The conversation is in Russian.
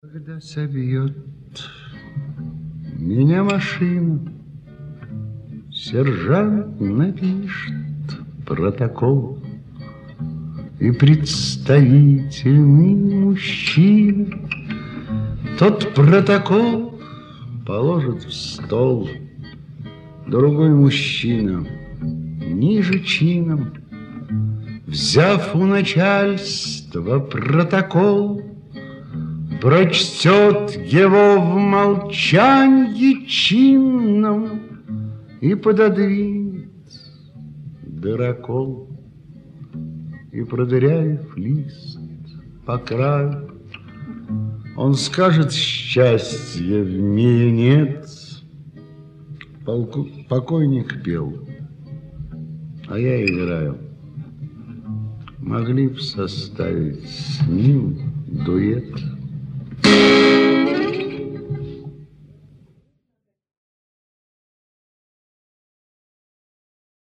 Когда собьет меня машина, сержант напишет протокол, и представительный мужчина тот протокол положит в стол. Другой мужчина, ниже чином, взяв у начальства протокол, прочтет его в молчанье чинном и пододвинет дырокол. И, продырявив лист по краю, он скажет: счастья в мире нет. Покойник пел, а я играю. Могли б составить с ним дуэт.